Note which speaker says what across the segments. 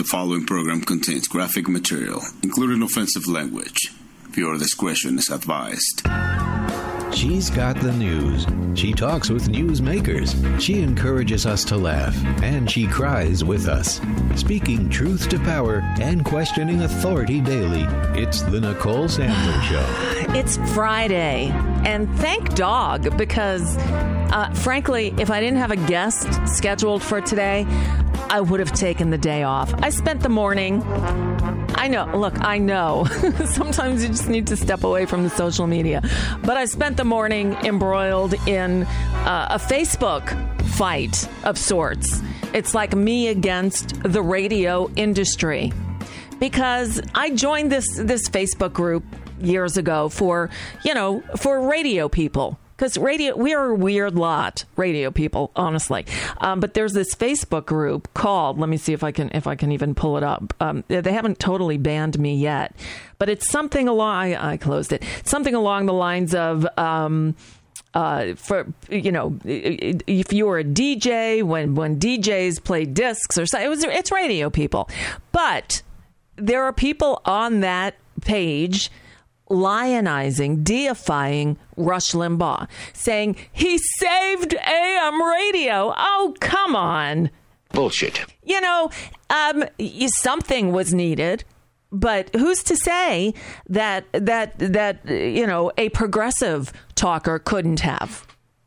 Speaker 1: following program contains graphic material, including offensive language. Viewer discretion is advised.
Speaker 2: She's got the news. She talks with newsmakers. She encourages us to laugh, and she cries with us. Speaking truth to power and questioning authority daily, it's the Nicole Sandler Show.
Speaker 3: It's Friday, and thank dog, because frankly, if I didn't have a guest scheduled for today, I would have taken the day off. I spent the morning... I know. Sometimes you just need to step away from the social media. But I spent the morning embroiled in a Facebook fight of sorts. It's like me against the radio industry. Because I joined this Facebook group years ago for radio people. Because we are a weird lot, radio people, honestly. But there's this Facebook group called, let me see if I can even pull it up. They haven't totally banned me yet, but it's something along, I closed it, something along the lines of, if you were a DJ, when DJs play discs or something, it's radio people. But there are people on that page lionizing, deifying Rush Limbaugh, saying he saved AM radio. Oh, come on.
Speaker 4: Bullshit.
Speaker 3: Something was needed, but who's to say that a progressive talker couldn't have?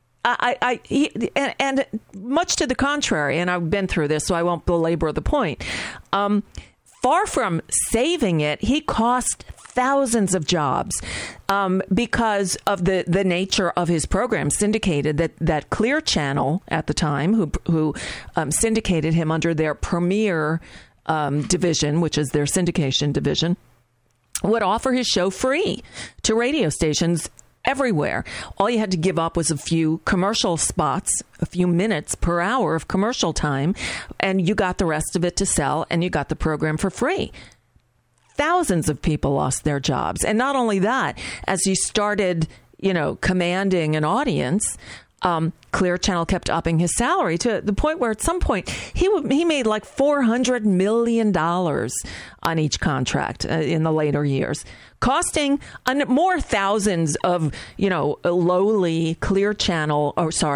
Speaker 3: And much to the contrary, and I've been through this, so I won't belabor the point. Far from saving it, he cost thousands of jobs because of the nature of his program. Syndicated, that Clear Channel at the time, who syndicated him under their premier division, which is their syndication division, would offer his show free to radio stations everywhere. All you had to give up was a few commercial spots, a few minutes per hour of commercial time, and you got the rest of it to sell, and you got the program for free. Thousands of people lost their jobs. And not only that, as he started, commanding an audience, Clear Channel kept upping his salary to the point where at some point he made like $400 million on each contract in the later years, costing more thousands of, lowly Clear Channel,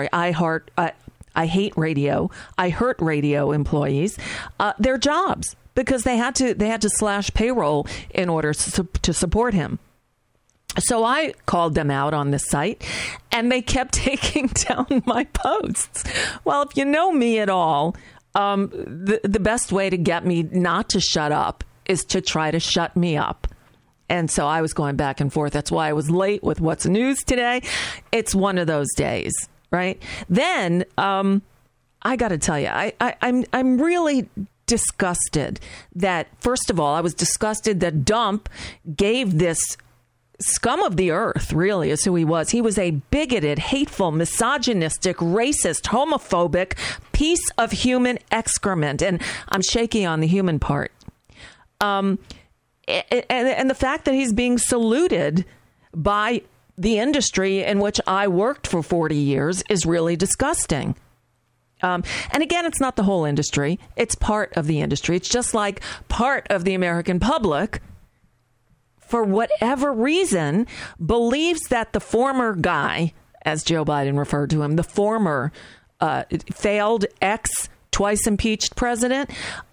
Speaker 3: I hate radio, I hurt radio employees, their jobs, because they had to slash payroll in order to support him. So I called them out on this site, and they kept taking down my posts. Well, if you know me at all, the best way to get me not to shut up is to try to shut me up. And so I was going back and forth. That's why I was late with What's News today. It's one of those days, right? Then I got to tell you, I'm really disgusted that, first of all, I was disgusted that Dump gave this scum of the earth, really, is who he was. He was a bigoted, hateful, misogynistic, racist, homophobic piece of human excrement. And I'm shaky on the human part. And the fact that he's being saluted by the industry in which I worked for 40 years is really disgusting. And again, it's not the whole industry. It's part of the industry. It's just like part of the American public, for whatever reason, believes that the former guy, as Joe Biden referred to him, the former failed twice impeached president,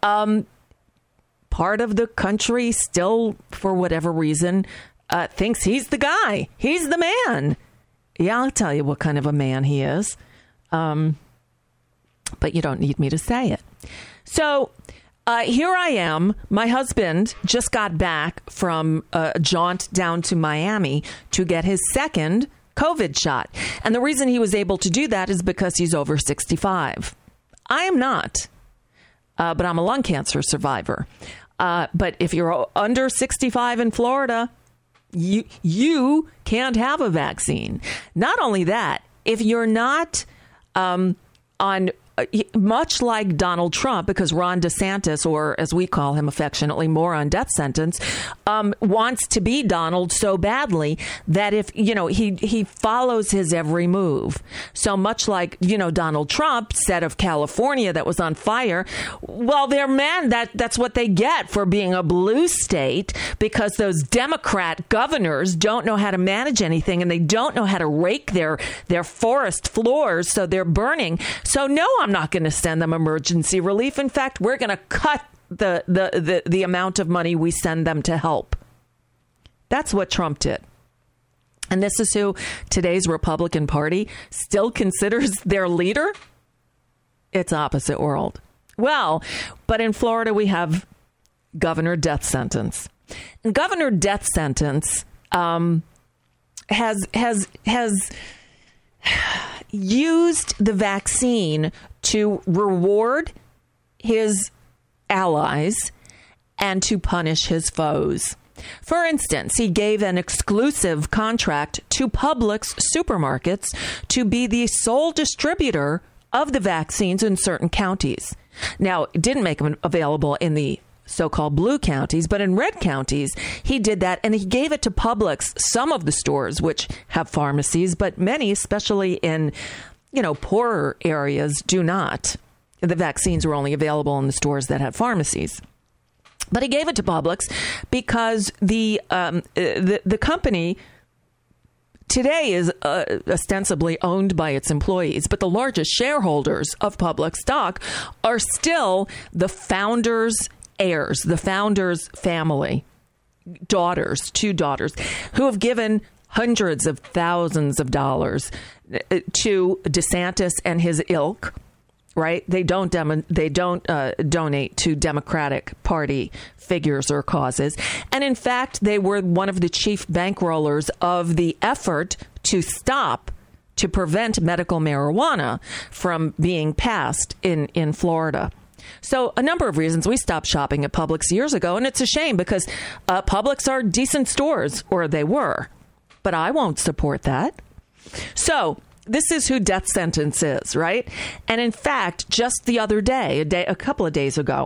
Speaker 3: part of the country still, for whatever reason, thinks he's the guy. He's the man. Yeah, I'll tell you what kind of a man he is. But you don't need me to say it. So here I am. My husband just got back from a jaunt down to Miami to get his second COVID shot. And the reason he was able to do that is because he's over 65. I am not, but I'm a lung cancer survivor. But if you're under 65 in Florida, you can't have a vaccine. Not only that, if you're not on much like Donald Trump, because Ron DeSantis, or as we call him affectionately, Moron Death Sentence, wants to be Donald so badly that if, he follows his every move. So much like, Donald Trump said of California that was on fire, well, that's what they get for being a blue state, because those Democrat governors don't know how to manage anything, and they don't know how to rake their forest floors, so they're burning. So no, I'm not going to send them emergency relief. In fact, we're going to cut the amount of money we send them to help. That's what Trump did. And this is who today's Republican Party still considers their leader. It's opposite world. Well, but in Florida, we have Governor Death Sentence. And Governor Death Sentence has used the vaccine to reward his allies and to punish his foes. For instance, he gave an exclusive contract to Publix supermarkets to be the sole distributor of the vaccines in certain counties. Now, it didn't make them available in the so-called blue counties, but in red counties, he did that, and he gave it to Publix, some of the stores which have pharmacies, but many, especially in, poorer areas, do not. The vaccines were only available in the stores that had pharmacies. But he gave it to Publix because the company today is ostensibly owned by its employees, but the largest shareholders of Publix stock are still the founders' heirs, the founders' family, two daughters, who have given hundreds of thousands of dollars to DeSantis and his ilk. Right? They don't donate to Democratic Party figures or causes. And in fact, they were one of the chief bankrollers of the effort to prevent medical marijuana from being passed in Florida. So a number of reasons we stopped shopping at Publix years ago. And it's a shame because Publix are decent stores, or they were. But I won't support that. So this is who Death Sentence is, right? And in fact, just the other day, a couple of days ago,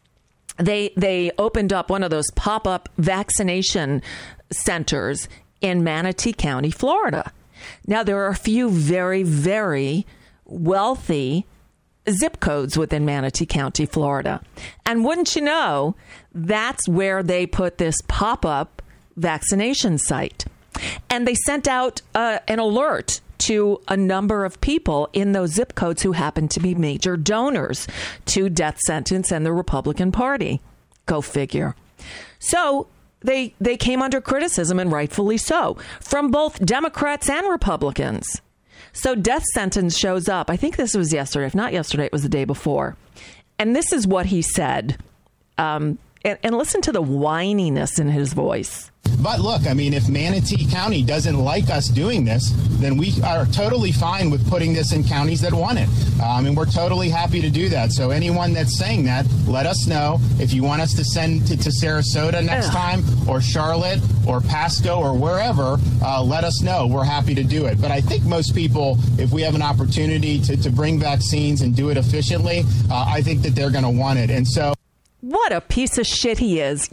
Speaker 3: they opened up one of those pop-up vaccination centers in Manatee County, Florida. Now, there are a few very, very wealthy zip codes within Manatee County, Florida. And wouldn't you know, that's where they put this pop-up vaccination site. And they sent out an alert to a number of people in those zip codes who happen to be major donors to Death Sentence and the Republican Party. Go figure. So they came under criticism, and rightfully so, from both Democrats and Republicans. So Death Sentence shows up. I think this was yesterday. If not yesterday, it was the day before. And this is what he said. And listen to the whininess in his voice.
Speaker 4: But look, I mean, if Manatee County doesn't like us doing this, then we are totally fine with putting this in counties that want it. And we're totally happy to do that. So anyone that's saying that, let us know. If you want us to send to Sarasota next time, or Charlotte, or Pasco, or wherever, let us know. We're happy to do it. But I think most people, if we have an opportunity to bring vaccines and do it efficiently, I think that they're going to want it. And so,
Speaker 3: what a piece of shit he is.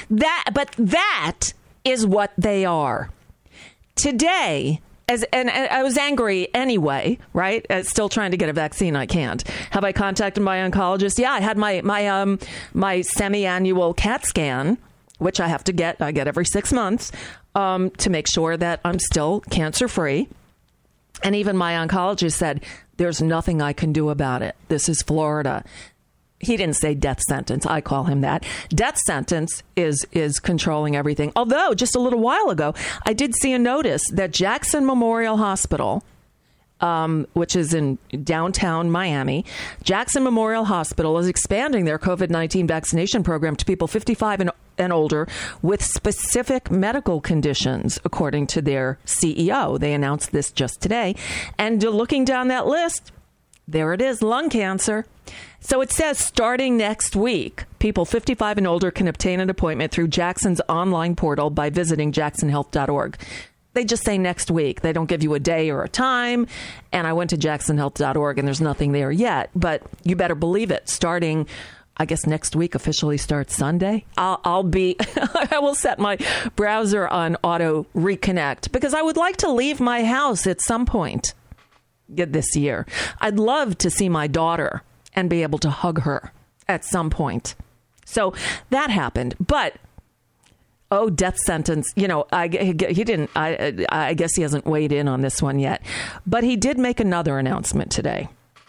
Speaker 3: That is what they are. Today, and I was angry anyway, right? Still trying to get a vaccine. I can't. Have I contacted my oncologist? Yeah, I had my semi-annual CAT scan, which I have to get. I get every 6 months to make sure that I'm still cancer-free. And even my oncologist said, there's nothing I can do about it. This is Florida. He didn't say death sentence. I call him that. Death sentence is controlling everything. Although just a little while ago, I did see a notice that Jackson Memorial Hospital, which is in downtown Miami, Jackson Memorial Hospital is expanding their COVID-19 vaccination program to people 55 and older with specific medical conditions, according to their CEO. They announced this just today. And looking down that list, there it is, lung cancer. So it says starting next week, people 55 and older can obtain an appointment through Jackson's online portal by visiting jacksonhealth.org. They just say next week. They don't give you a day or a time. And I went to jacksonhealth.org, and there's nothing there yet. But you better believe it. Starting, I guess, next week officially starts Sunday. I will set my browser on auto reconnect because I would like to leave my house at some point this year. I'd love to see my daughter and be able to hug her at some point. So that happened. But death sentence. I guess he hasn't weighed in on this one yet. But he did make another announcement today.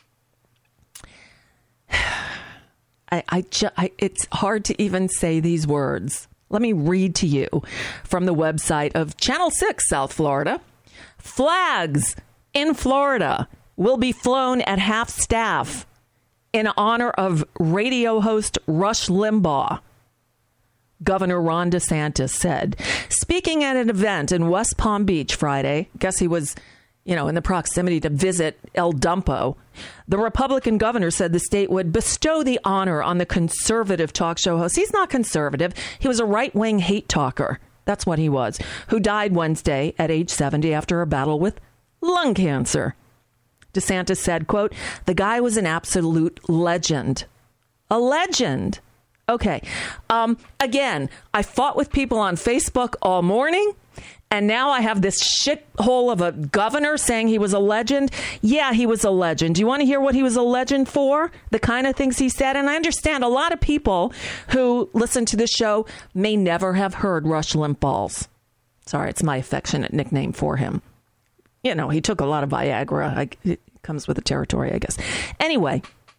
Speaker 3: It's hard to even say these words. Let me read to you from the website of Channel 6, South Florida. Flags in Florida will be flown at half staff in honor of radio host Rush Limbaugh, Governor Ron DeSantis said. Speaking at an event in West Palm Beach Friday, guess he was, in the proximity to visit El Dumpo, the Republican governor said the state would bestow the honor on the conservative talk show host. He's not conservative. He was a right-wing hate talker. That's what he was, who died Wednesday at age 70 after a battle with lung cancer. DeSantis said, quote, "The guy was an absolute legend." A legend. Okay. Again, I fought with people on Facebook all morning, and now I have this shithole of a governor saying he was a legend. Yeah, he was a legend. Do you want to hear what he was a legend for? The kind of things he said? And I understand a lot of people who listen to this show may never have heard Rush Limbaugh's. Sorry, it's my affectionate nickname for him. He took a lot of Viagra. It comes with the territory, I guess. Anyway.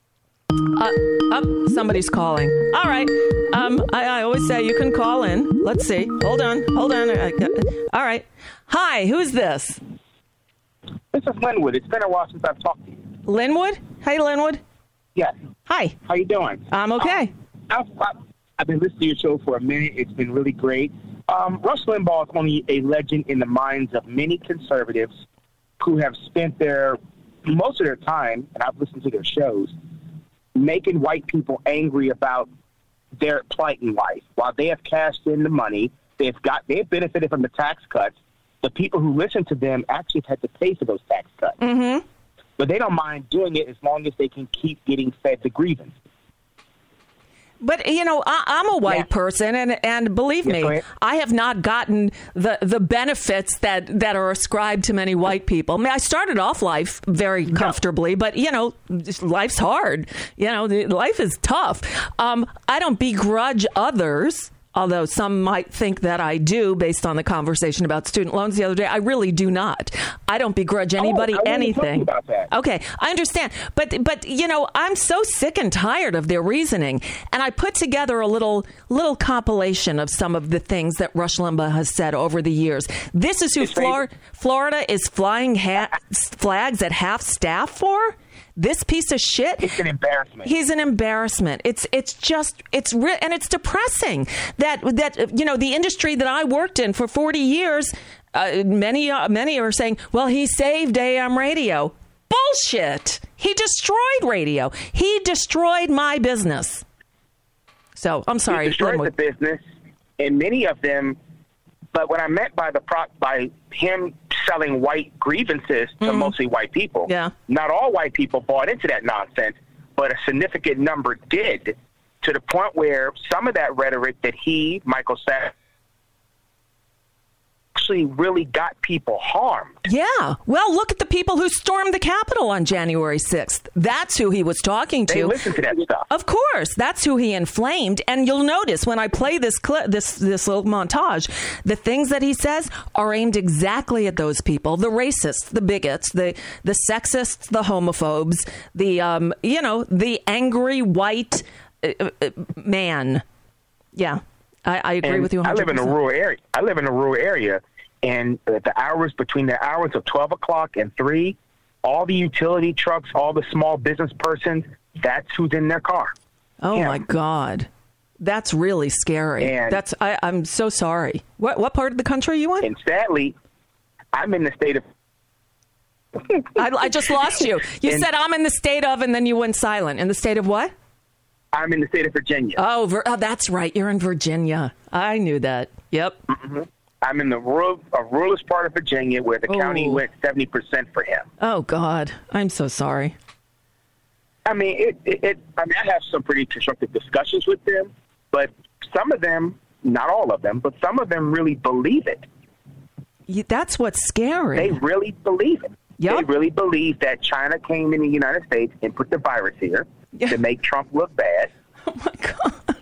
Speaker 3: Somebody's calling. All right. I always say you can call in. Let's see. Hold on. All right. Hi, who's this?
Speaker 5: This is Linwood. It's been a while since I've talked to you.
Speaker 3: Linwood? Hey, Linwood.
Speaker 5: Yes.
Speaker 3: Hi.
Speaker 5: How you doing?
Speaker 3: I'm okay.
Speaker 5: I've been listening to your show for a minute. It's been really great. Rush Limbaugh is only a legend in the minds of many conservatives who have spent most of their time, and I've listened to their shows, making white people angry about their plight in life. While they have cashed in the money, they've benefited from the tax cuts. The people who listen to them actually have had to pay for those tax cuts. Mm-hmm. But they don't mind doing it as long as they can keep getting fed the grievance.
Speaker 3: But, I'm a white person, and believe me, I have not gotten the benefits that are ascribed to many white people. I mean, I started off life very comfortably, but, life's hard. Life is tough. I don't begrudge others, although some might think that I do based on the conversation about student loans the other day. I really do not. I don't begrudge anybody anything.
Speaker 5: About that.
Speaker 3: Okay, I understand. But I'm so sick and tired of their reasoning. And I put together a little compilation of some of the things that Rush Limbaugh has said over the years. This is who Florida is flying flags at half staff for? This piece of shit.
Speaker 5: It's an embarrassment.
Speaker 3: He's an embarrassment. And it's depressing that the industry that I worked in for 40 years, many are saying, well, he saved AM radio. Bullshit. He destroyed radio. He destroyed my business. So I'm sorry.
Speaker 5: He destroyed the business, and many of them. But what I meant by him selling white grievances to mostly white people, not all white people bought into that nonsense, but a significant number did, to the point where some of that rhetoric that Michael Sapp, actually really got people harmed.
Speaker 3: Yeah. Well, look at the people who stormed the Capitol on January 6th. That's who he was talking to.
Speaker 5: They listened to that stuff.
Speaker 3: Of course. That's who he inflamed. And you'll notice when I play this clip, this little montage, the things that he says are aimed exactly at those people. The racists, the bigots, the sexists, the homophobes, the angry white man. Yeah. I agree with you 100%.
Speaker 5: I live in a rural area. And between the hours of 12 o'clock and 3, all the utility trucks, all the small business persons, that's who's in their car.
Speaker 3: Oh, my God. That's really scary. And I'm so sorry. What part of the country are you in?
Speaker 5: And sadly, I'm in the state of...
Speaker 3: I just lost you. You said I'm in the state of, and then you went silent. In the state of what?
Speaker 5: I'm in the state of Virginia.
Speaker 3: Oh, that's right. You're in Virginia. I knew that. Yep.
Speaker 5: Mm-hmm. I'm in a ruralist part of Virginia where the county went 70% for him.
Speaker 3: Oh, God. I'm so sorry.
Speaker 5: I mean, I have some pretty constructive discussions with them, but some of them, not all of them, but some of them really believe it.
Speaker 3: That's what's scary.
Speaker 5: They really believe it.
Speaker 3: Yep.
Speaker 5: They really believe that China came in the United States and put the virus here to make Trump look bad.
Speaker 3: Oh, my God.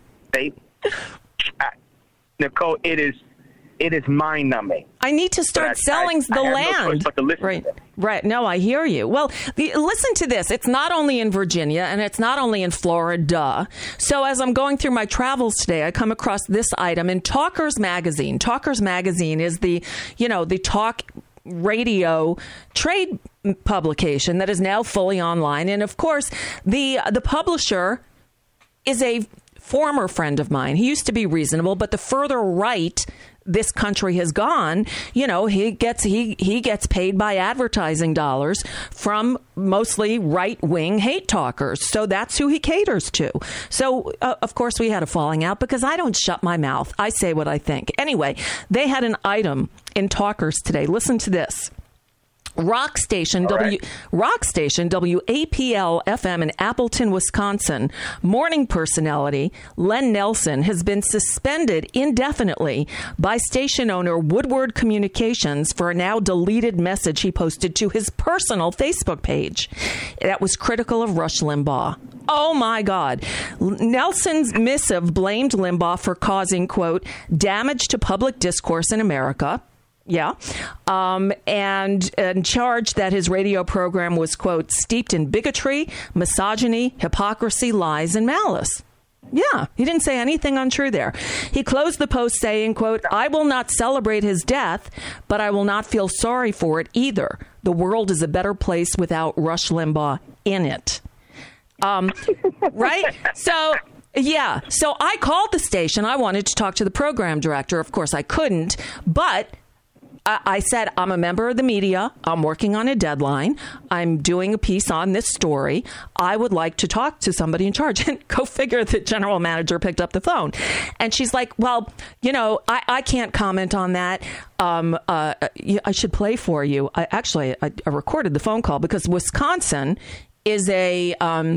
Speaker 5: Nicole, it is mind-numbing.
Speaker 3: I need to start selling the land.
Speaker 5: No but to listen to them.
Speaker 3: Right. No, I hear you. Well, listen to this. It's not only in Virginia and it's not only in Florida. So as I'm going through my travels today, I come across this item in Talkers Magazine. Talkers Magazine is the talk radio trade publication that is now fully online. And of course, the publisher is a former friend of mine. He used to be reasonable, but the further right this country has gone, he gets paid by advertising dollars from mostly right-wing hate talkers. So that's who he caters to. So, of course, we had a falling out because I don't shut my mouth. I say what I think. Anyway, they had an item in Talkers today. Listen to this. Rock station WAPL FM in Appleton, Wisconsin, morning personality Len Nelson has been suspended indefinitely by station owner Woodward Communications for a now deleted message he posted to his personal Facebook page that was critical of Rush Limbaugh. Oh, my God. Nelson's missive blamed Limbaugh for causing, quote, damage to public discourse in America. Yeah. And charged that his radio program was, quote, steeped in bigotry, misogyny, hypocrisy, lies, and malice. Yeah, he didn't say anything untrue there. He closed the post saying, quote, I will not celebrate his death, but I will not feel sorry for it either. The world is a better place without Rush Limbaugh in it. Right? So... yeah. So I called the station. I wanted to talk to the program director. Of course, I couldn't. But I said, I'm a member of the media. I'm working on a deadline. I'm doing a piece on this story. I would like to talk to somebody in charge. And go figure, the general manager picked up the phone. And she's like, well, I can't comment on that. I should play for you. I recorded the phone call because Wisconsin is a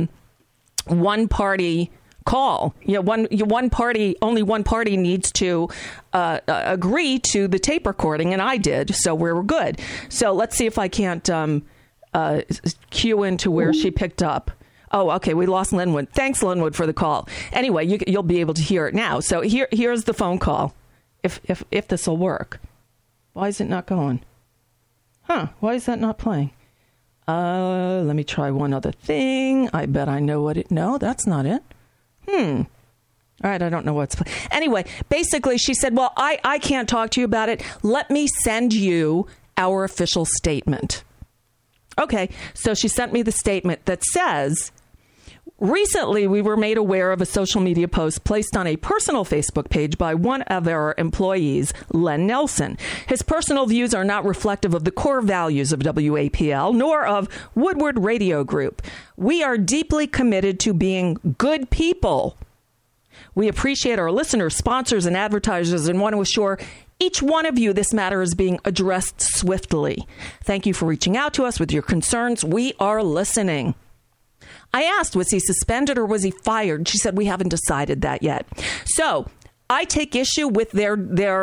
Speaker 3: one-party call. Only one party needs to agree to the tape recording, and I did, so we're good. So let's see if I can't cue into where she picked up. Oh, okay, we lost Linwood. Thanks, Linwood, for the call. Anyway, you'll be able to hear it now. So here's the phone call, if this will work. Why is it not going? Why is that not playing? Let me try one other thing. I bet I know what it... No, that's not it. All right, I don't know what's... Anyway, basically, she said, well, I can't talk to you about it. Let me send you our official statement. Okay, so she sent me the statement that says, recently, we were made aware of a social media post placed on a personal Facebook page by one of our employees, Len Nelson. His personal views are not reflective of the core values of WAPL, nor of Woodward Radio Group. We are deeply committed to being good people. We appreciate our listeners, sponsors, and advertisers and want to assure each one of you this matter is being addressed swiftly. Thank you for reaching out to us with your concerns. We are listening. I asked, was he suspended or was he fired? She said, we haven't decided that yet. So I take issue with their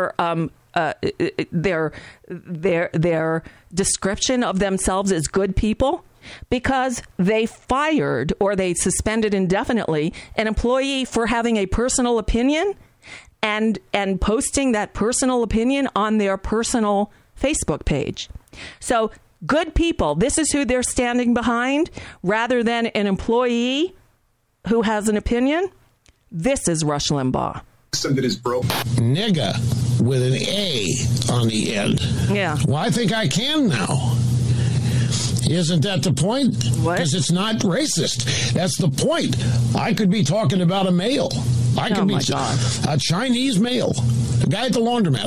Speaker 3: description of themselves as good people because they fired or they suspended indefinitely an employee for having a personal opinion and posting that personal opinion on their personal Facebook page. So good people, this is who they're standing behind, rather than an employee who has an opinion. This is Rush Limbaugh.
Speaker 6: That is broke. Nigga with an A on the end.
Speaker 3: Yeah.
Speaker 6: Well, I think I can now. Isn't that the point?
Speaker 3: What?
Speaker 6: Because it's not racist. That's the point. I could be talking about a male. I could be a Chinese male. The guy at the laundromat.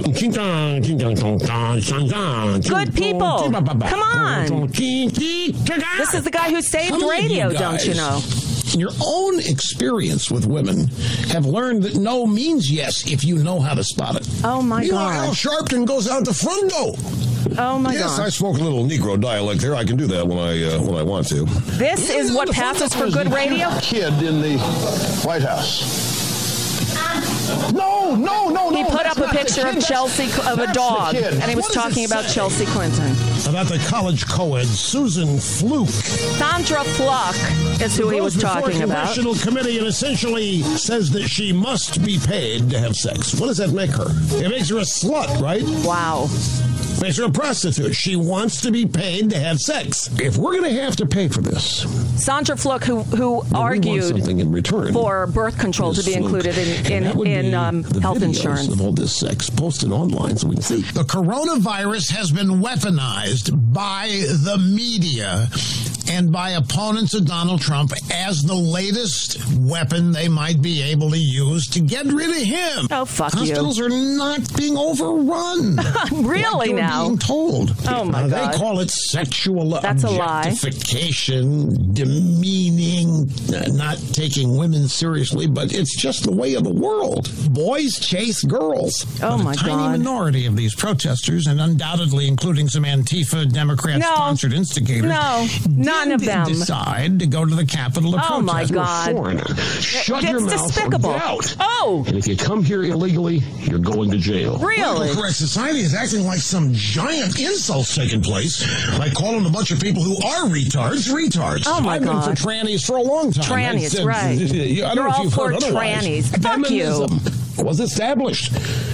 Speaker 3: Good people. Come on. This is the guy who saved radio, don't you know?
Speaker 6: In your own experience with women, have learned that no means yes if you know how to spot it.
Speaker 3: Oh, my God.
Speaker 6: Al Sharpton goes out the front door.
Speaker 3: Oh, my God.
Speaker 6: Yes, I spoke a little Negro dialect there. I can do that when I want to.
Speaker 3: This is what passes for good radio?
Speaker 6: Kid in the White House. No.
Speaker 3: He put up a picture of Chelsea, of a dog, and he was talking about Chelsea Clinton.
Speaker 6: About the college co-ed, Susan Fluke.
Speaker 3: Sandra Fluck is who he was talking about.
Speaker 6: The Congressional Committee and essentially says that she must be paid to have sex. What does that make her? It makes her a slut, right?
Speaker 3: Wow.
Speaker 6: Makes her a prostitute. She wants to be paid to have sex. If we're going to have to pay for this,
Speaker 3: Sandra Fluck, who argued
Speaker 6: something in return
Speaker 3: for birth control to be included in health insurance.
Speaker 6: Of all this sex posted online, so we can see. The coronavirus has been weaponized by the media and by opponents of Donald Trump as the latest weapon they might be able to use to get rid of him.
Speaker 3: Oh, fuck you.
Speaker 6: Hospitals are not being overrun.
Speaker 3: Really
Speaker 6: like
Speaker 3: now?
Speaker 6: Being told.
Speaker 3: Oh, my God.
Speaker 6: They call it sexual
Speaker 3: That's
Speaker 6: objectification, demeaning, not taking women seriously, but it's just the way of the world. Boys chase girls.
Speaker 3: Oh, my God.
Speaker 6: A tiny minority of these protesters, and undoubtedly including some Antifa Democrat-sponsored instigators,
Speaker 3: none of them
Speaker 6: decide to go to the Capitol to protest.
Speaker 3: Oh, my God.
Speaker 6: Shut your mouth.
Speaker 3: Despicable.
Speaker 6: Oh. And if you come here illegally, you're going to jail.
Speaker 3: Really?
Speaker 6: Correct. Society is acting like some giant insults taking place, like calling a bunch of people who are retards.
Speaker 3: Oh, my God.
Speaker 6: I've been for trannies for a long time.
Speaker 3: Trannies, right.
Speaker 6: I don't know if you've heard otherwise.
Speaker 3: Trannies. Fuck you.
Speaker 6: Was established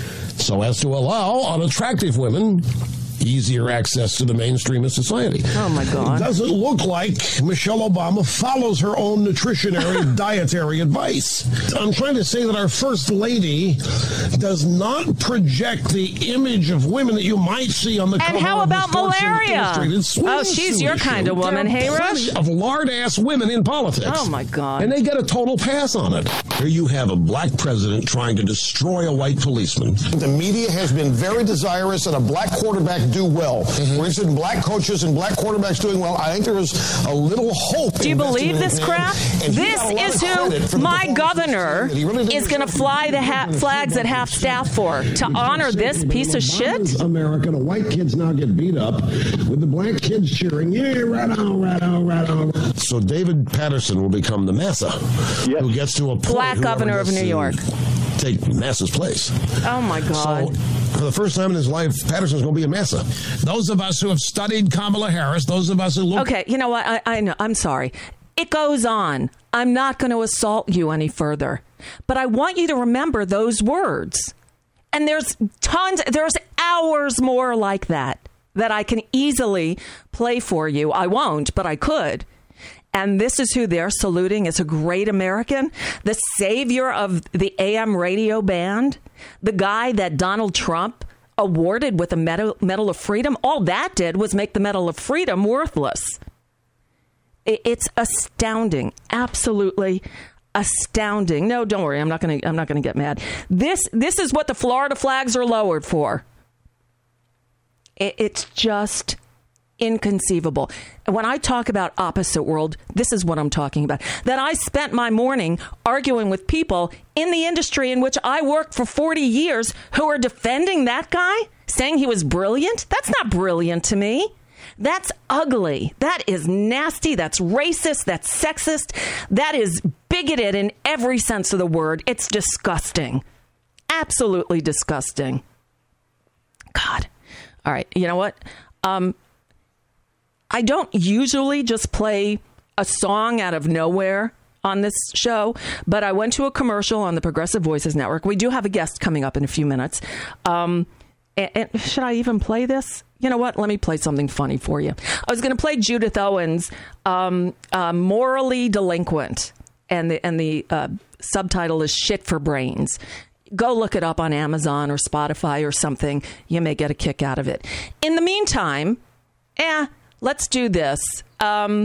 Speaker 6: so as to allow unattractive women easier access to the mainstream of society.
Speaker 3: Oh, my God.
Speaker 6: It doesn't look like Michelle Obama follows her own nutritionary dietary advice. I'm trying to say that our First Lady does not project the image of women that you might see on the cover
Speaker 3: And how
Speaker 6: of
Speaker 3: about malaria?
Speaker 6: Oh,
Speaker 3: she's your kind of woman, hey, Rush?
Speaker 6: Plenty of lard-ass women in politics.
Speaker 3: Oh, my God.
Speaker 6: And they get a total pass on it. Here you have a black president trying to destroy a white policeman.
Speaker 7: The media has been very desirous that a black quarterback do well. We're interested in black coaches and black quarterbacks doing well. I think there is a little hope.
Speaker 3: Do you believe this crap? This is who my governor is going to fly the flags at half-staff for, to honor this piece of shit?
Speaker 6: America, the white kids now get beat up with the black kids cheering, yeah, right on, right on, right on. So David Patterson will become the massa who gets to a point.
Speaker 3: Black governor of New York.
Speaker 6: Take Massa's place.
Speaker 3: Oh, my God.
Speaker 6: So, for the first time in his life, Patterson's going to be a massa. Those of us who have studied Kamala Harris, those of us who look...
Speaker 3: Okay, you know what? I know. I'm sorry. It goes on. I'm not going to assault you any further. But I want you to remember those words. And there's hours more like that I can easily play for you. I won't, but I could. And this is who they're saluting as a great American, the savior of the AM radio band, the guy that Donald Trump awarded with a Medal of Freedom. All that did was make the Medal of Freedom worthless. It's astounding, absolutely astounding. No, don't worry, I'm not going to get mad. This is what the Florida flags are lowered for. It's just inconceivable. When I talk about opposite world, this is what I'm talking about. That I spent my morning arguing with people in the industry in which I worked for 40 years who are defending that guy, saying he was brilliant. That's not brilliant to me. That's ugly. That is nasty. That's racist. That's sexist. That is bigoted in every sense of the word. It's disgusting. Absolutely disgusting. God. All right. You know what? I don't usually just play a song out of nowhere on this show, but I went to a commercial on the Progressive Voices Network. We do have a guest coming up in a few minutes. And should I even play this? You know what? Let me play something funny for you. I was going to play Judith Owens' Morally Delinquent, and the subtitle is Shit for Brains. Go look it up on Amazon or Spotify or something. You may get a kick out of it. In the meantime, let's do this. All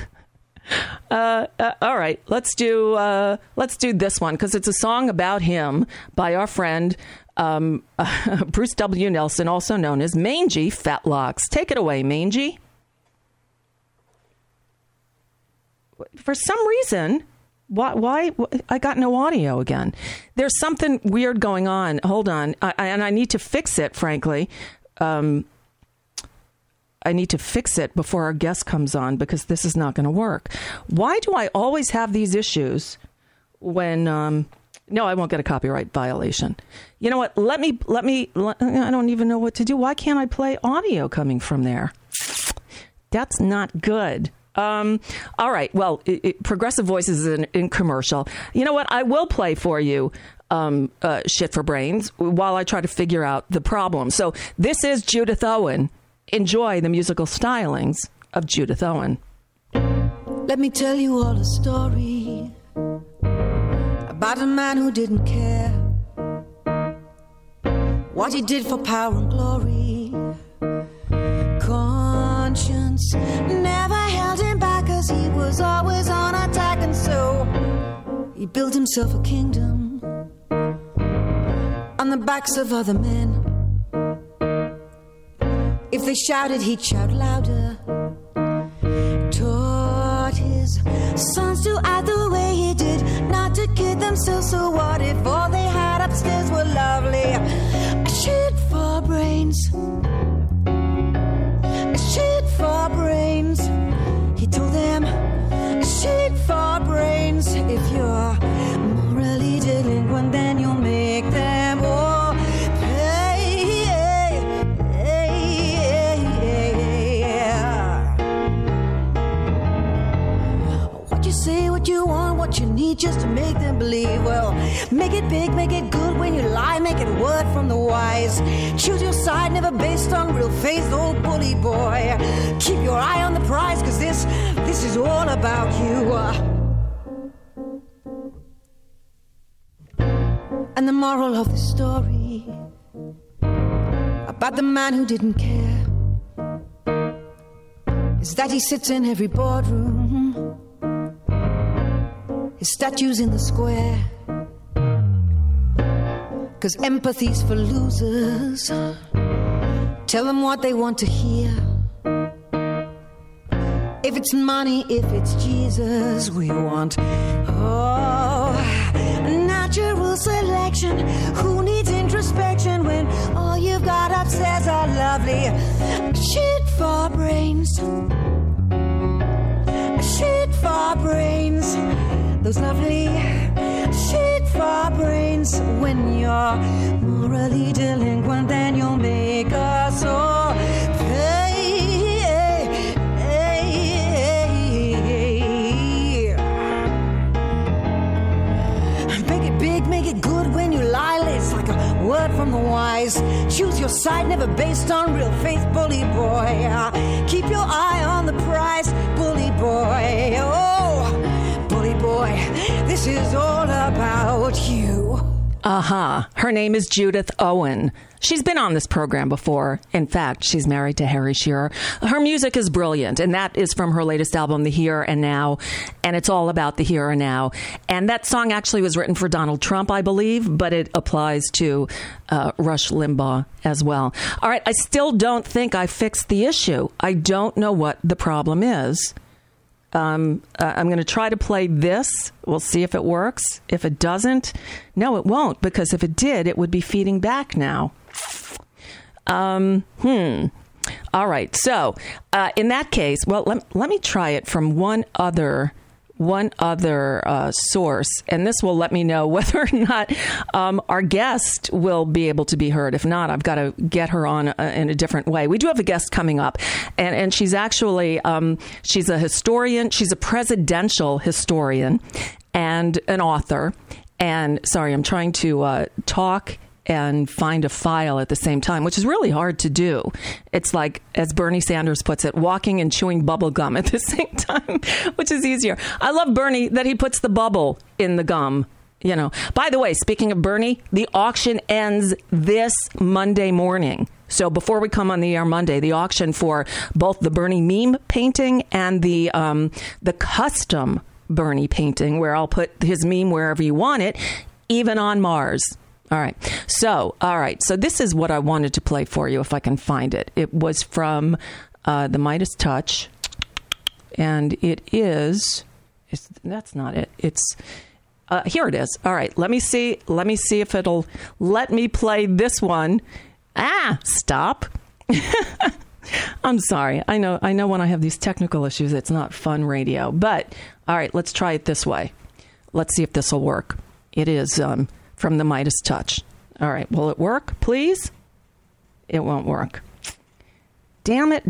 Speaker 3: right, let's do this one because it's a song about him by our friend Bruce W. Nelson, also known as Mangy Fetlocks. Take it away, Mangy. For some reason, why I got no audio again. There's something weird going on. Hold on. And I need to fix it, frankly. I need to fix it before our guest comes on, because this is not going to work. Why do I always have these issues when... no, I won't get a copyright violation. You know what? Let me. I don't even know what to do. Why can't I play audio coming from there? That's not good. All right. Well, Progressive Voices is in commercial. You know what? I will play for you Shit for Brains while I try to figure out the problem. So this is Judith Owen. Enjoy the musical stylings of Judith Owen.
Speaker 8: Let me tell you all a story about a man who didn't care what he did for power and glory. Conscience never held him back, 'cause he was always on attack, and so he built himself a kingdom on the backs of other men. If they shouted, he'd shout louder. Taught his sons to act the way he did, not to kid themselves. So what if all they had upstairs were lovely? Shit for brains. Shit for brains. He told them, shit for brains. If you're morally delinquent, then you'll make them all pay. What you say, what you want, what you need, just to make them believe. Well, make it big, make it good. When you lie, make it a word from the wise. Choose your side, never based on real faith, old bully boy. Keep your eye on the prize, 'cause this is all about you. And the moral of the story about the man who didn't care is that he sits in every boardroom, his statue's in the square, 'cause empathy's for losers. Tell them what they want to hear. If it's money, if it's Jesus, we want natural selection. Who needs introspection when all you've got upstairs are lovely? Shit for brains. Shit for brains. Those lovely shit for brains. When you're morally delinquent, then you'll make us all pay. Make it big, make it good. When you lie, it's like a word from the wise. Choose your side, never based on real faith, bully boy. Keep your eye on the prize, bully boy. Oh, bully boy, this is all about you.
Speaker 3: Her name is Judith Owen. She's been on this program before. In fact, she's married to Harry Shearer. Her music is brilliant, and that is from her latest album, The Here and Now, and it's all about the here and now. And that song actually was written for Donald Trump, I believe, but it applies to Rush Limbaugh as well. All right, I still don't think I fixed the issue. I don't know what the problem is. I'm going to try to play this. We'll see if it works. If it doesn't, no, it won't, because if it did, it would be feeding back now. All right. So in that case, well, let me try it from one other source, and this will let me know whether or not our guest will be able to be heard. If not, I've got to get her on in a different way. We do have a guest coming up, and she's actually she's a historian. She's a presidential historian and an author. And sorry, I'm trying to talk and find a file at the same time, which is really hard to do. It's like, as Bernie Sanders puts it, walking and chewing bubble gum at the same time, which is easier. I love Bernie that he puts the bubble in the gum. You know, by the way, speaking of Bernie, the auction ends this Monday morning. So before we come on the air Monday, the auction for both the Bernie meme painting and the custom Bernie painting, where I'll put his meme wherever you want it, even on Mars. All right. So this is what I wanted to play for you, if I can find it. It was from the Midas Touch, and it is That's not it. It's here it is. All right. Let me see if it'll let me play this one. Stop. I'm sorry. I know when I have these technical issues, it's not fun radio. But all right, let's try it this way. Let's see if this will work. It is from the Midas Touch. All right. Will it work, please? It won't work. Damn it.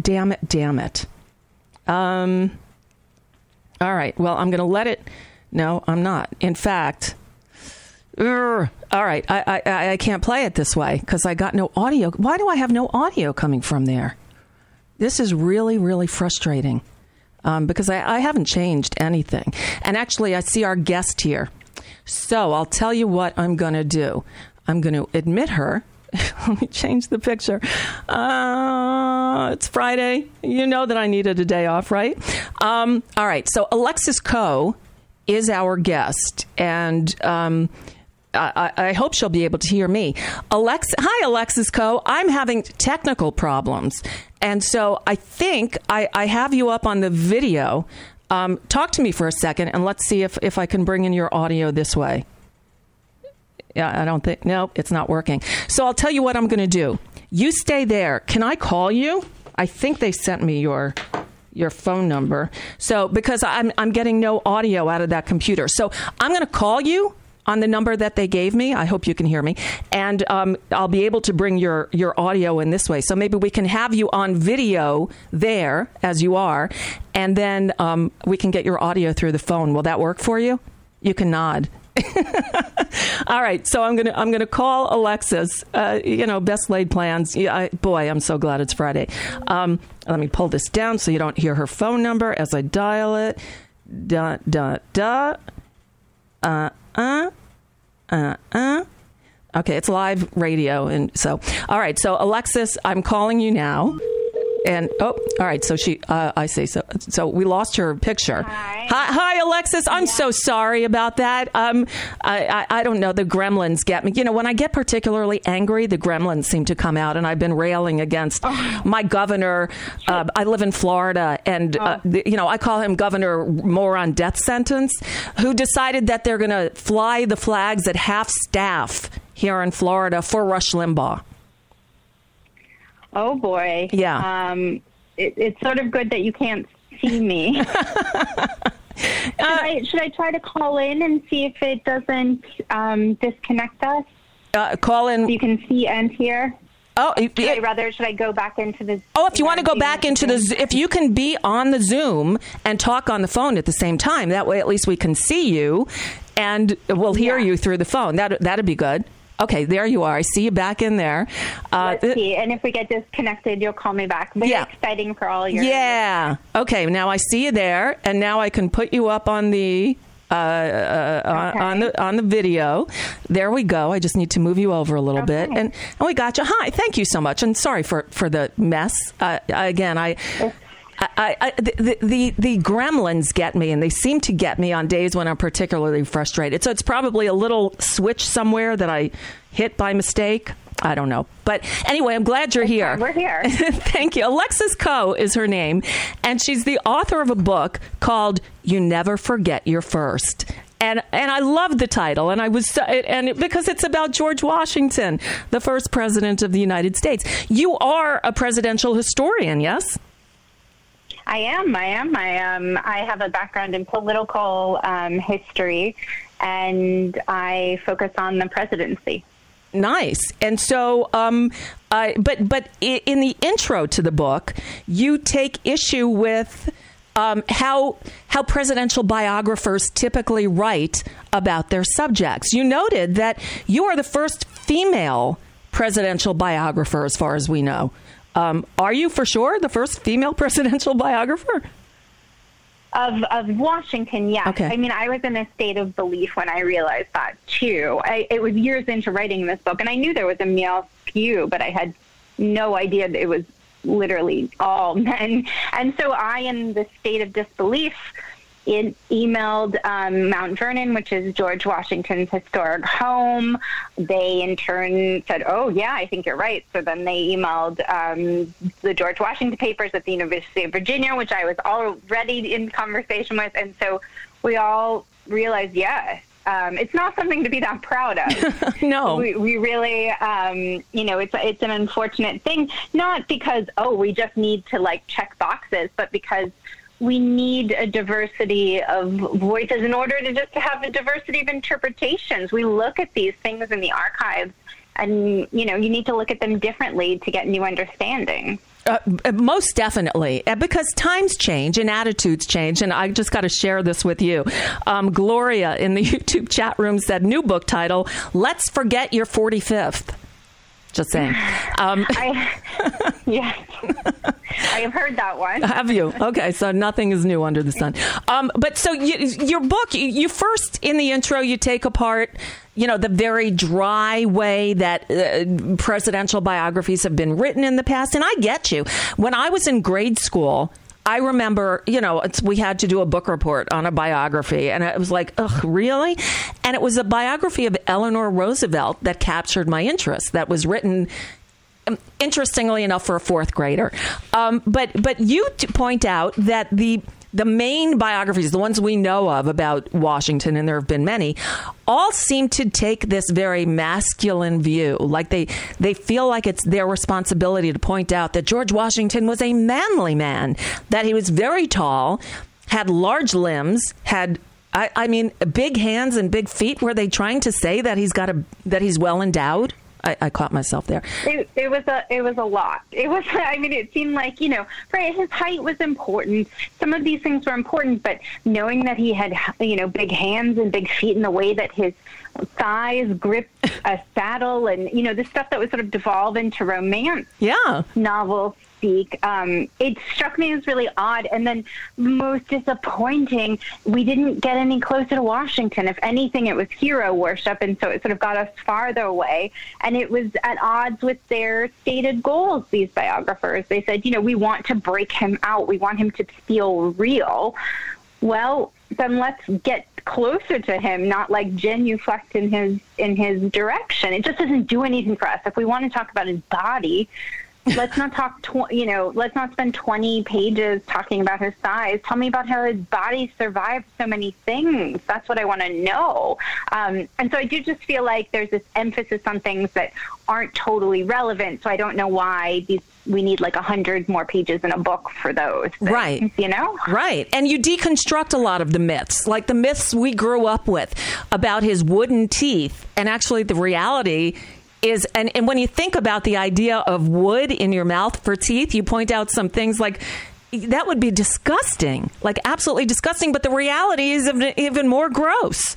Speaker 3: All right. Well, I'm going to let it. No, I'm not. In fact, all right. I can't play it this way because I got no audio. Why do I have no audio coming from there? This is really, really frustrating because I haven't changed anything. And actually, I see our guest here. So I'll tell you what I'm going to do. I'm going to admit her. Let me change the picture. It's Friday. You know that I needed a day off, right? All right. So Alexis Coe is our guest, and I hope she'll be able to hear me. Hi, Alexis Coe. I'm having technical problems, and so I think I have you up on the video. Talk to me for a second, and let's see if I can bring in your audio this way. Yeah, I don't think, no, it's not working. So I'll tell you what I'm going to do. You stay there. Can I call you? I think they sent me your phone number. So because I'm getting no audio out of that computer. So I'm going to call you on the number that they gave me. I hope you can hear me. And I'll be able to bring your audio in this way. So maybe we can have you on video there as you are. And then we can get your audio through the phone. Will that work for you? You can nod. All right, so I'm gonna call Alexis. Best laid plans. Yeah, I'm so glad it's Friday. Let me pull this down so you don't hear her phone number as I dial it. Okay, it's live radio, and so all right. So Alexis, I'm calling you now. And all right. So I see. So we lost her picture. Hi, Alexis. I'm so sorry about that. I don't know. The gremlins get me. When I get particularly angry, the gremlins seem to come out, and I've been railing against my governor. I live in Florida, and I call him Governor Moron Death Sentence, who decided that they're going to fly the flags at half staff here in Florida for Rush Limbaugh.
Speaker 9: Oh, boy.
Speaker 3: Yeah.
Speaker 9: It's sort of good that you can't see me. Should I try to call in and see if it doesn't disconnect us?
Speaker 3: Call in.
Speaker 9: So you can see and hear?
Speaker 3: Oh,
Speaker 9: should I go back into the...
Speaker 3: Oh, if you want to go back into if you can be on the Zoom and talk on the phone at the same time, that way at least we can see you and we'll hear you through the phone. That'd be good. Okay, there you are. I see you back in there.
Speaker 9: Let's see. And if we get disconnected, you'll call me back. Very exciting for all your...
Speaker 3: Yeah. Okay, now I see you there, and now I can put you up on the on the video. There we go. I just need to move you over a little bit, and we got you. Hi, thank you so much, and sorry for the mess. Again, the gremlins get me, and they seem to get me on days when I'm particularly frustrated. So it's probably a little switch somewhere that I hit by mistake. I don't know. But anyway, I'm glad you're here.
Speaker 9: We're here.
Speaker 3: Thank you. Alexis Coe is her name, and she's the author of a book called You Never Forget Your First. And I love the title, and because it's about George Washington, the first president of the United States. You are a presidential historian, yes?
Speaker 9: I am. I have a background in political history, and I focus on the presidency.
Speaker 3: Nice. And so, but in the intro to the book, you take issue with how presidential biographers typically write about their subjects. You noted that you are the first female presidential biographer, as far as we know. Are you for sure the first female presidential biographer?
Speaker 9: Of Washington, yes.
Speaker 3: Okay.
Speaker 9: I mean, I was in a state of belief when I realized that, too. It was years into writing this book, and I knew there was a male skew, but I had no idea that it was literally all men. And so I, in the state of disbelief, emailed Mount Vernon, which is George Washington's historic home. They in turn said, oh, yeah, I think you're right. So then they emailed the George Washington papers at the University of Virginia, which I was already in conversation with. And so we all realized, it's not something to be that proud of.
Speaker 3: No.
Speaker 9: We really, it's an unfortunate thing, not because, we just need to like check boxes, but because we need a diversity of voices in order to have a diversity of interpretations. We look at these things in the archives and, you need to look at them differently to get new understanding.
Speaker 3: Most definitely, because times change and attitudes change. And I just got to share this with you. Gloria in the YouTube chat room said, new book title, Let's Forget Your 45th. Just saying.
Speaker 9: Yes. I have heard that one.
Speaker 3: Have you? Okay, so nothing is new under the sun. But so your book, you first, in the intro, you take apart, the very dry way that presidential biographies have been written in the past. And I get you. When I was in grade school, I remember, we had to do a book report on a biography, and it was like, ugh, really? And it was a biography of Eleanor Roosevelt that captured my interest, that was written, interestingly enough, for a fourth grader. But you point out that the main biographies, the ones we know of about Washington, and there have been many, all seem to take this very masculine view. Like they feel like it's their responsibility to point out that George Washington was a manly man, that he was very tall, had large limbs, had big hands and big feet. Were they trying to say that he's well endowed? I caught myself there.
Speaker 9: It was a lot. It was, it seemed like, right, his height was important. Some of these things were important, but knowing that he had, big hands and big feet, and the way that his thighs gripped a saddle, and, the stuff that would sort of devolve into romance novels speak, it struck me as really odd. And then most disappointing, we didn't get any closer to Washington. If anything, it was hero worship, and so it sort of got us farther away. And it was at odds with their stated goals, these biographers. They said, we want to break him out. We want him to feel real. Well, then let's get closer to him, not like genuflect in his direction. It just doesn't do anything for us. If we want to talk about his body, let's not talk, let's not spend 20 pages talking about his size. Tell me about how his body survived so many things. That's what I want to know. And so I do just feel like there's this emphasis on things that aren't totally relevant. So I don't know why we need like 100 more pages in a book for those things,
Speaker 3: right? Right. And you deconstruct a lot of the myths, like the myths we grew up with about his wooden teeth. And actually the reality is, and when you think about the idea of wood in your mouth for teeth, you point out some things like that would be disgusting, like absolutely disgusting. But the reality is even more gross.